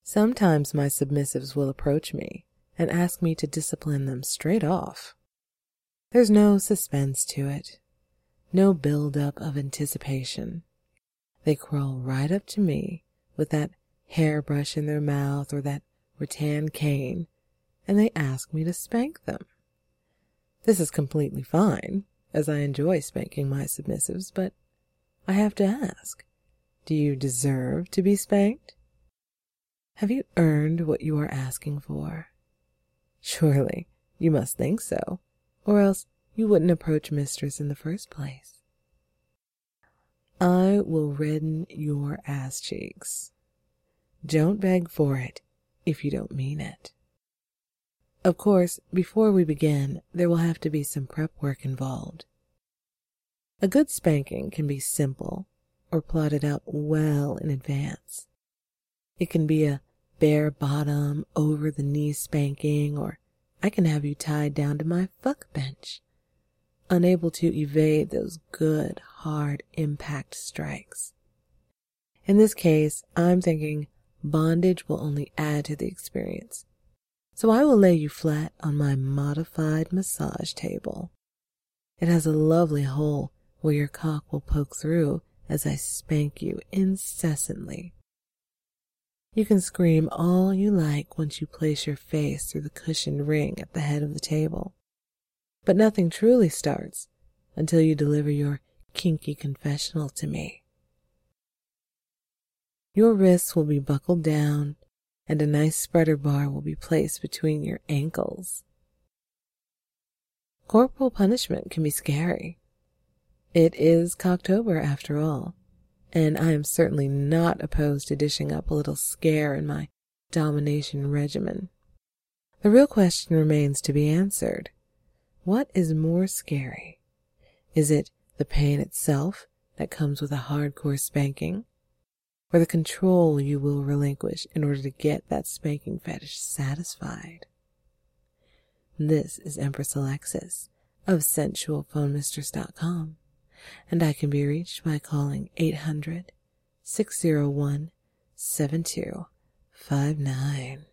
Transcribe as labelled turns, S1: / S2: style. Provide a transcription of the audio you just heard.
S1: Sometimes my submissives will approach me and ask me to discipline them straight off. There's no suspense to it, no build-up of anticipation. They crawl right up to me with that hairbrush in their mouth or that rattan cane, and they ask me to spank them. This is completely fine, as I enjoy spanking my submissives, but I have to ask, do you deserve to be spanked? Have you earned what you are asking for? Surely you must think so, or else you wouldn't approach mistress in the first place. I will redden your ass cheeks. Don't beg for it if you don't mean it. Of course, before we begin, there will have to be some prep work involved. A good spanking can be simple or plotted out well in advance. It can be a bare bottom, over the knee spanking, or I can have you tied down to my fuck bench, unable to evade those good, hard impact strikes. In this case, I'm thinking bondage will only add to the experience, so I will lay you flat on my modified massage table. It has a lovely hole where your cock will poke through as I spank you incessantly. You can scream all you like once you place your face through the cushioned ring at the head of the table, but nothing truly starts until you deliver your kinky confessional to me. Your wrists will be buckled down, and a nice spreader bar will be placed between your ankles. Corporal punishment can be scary. It is Cocktober after all, and I am certainly not opposed to dishing up a little scare in my domination regimen. The real question remains to be answered. What is more scary? Is it the pain itself that comes with a hardcore spanking, or the control you will relinquish in order to get that spanking fetish satisfied? This is Empress Alexis of SensualPhoneMistress.com, and I can be reached by calling 800-601-7259.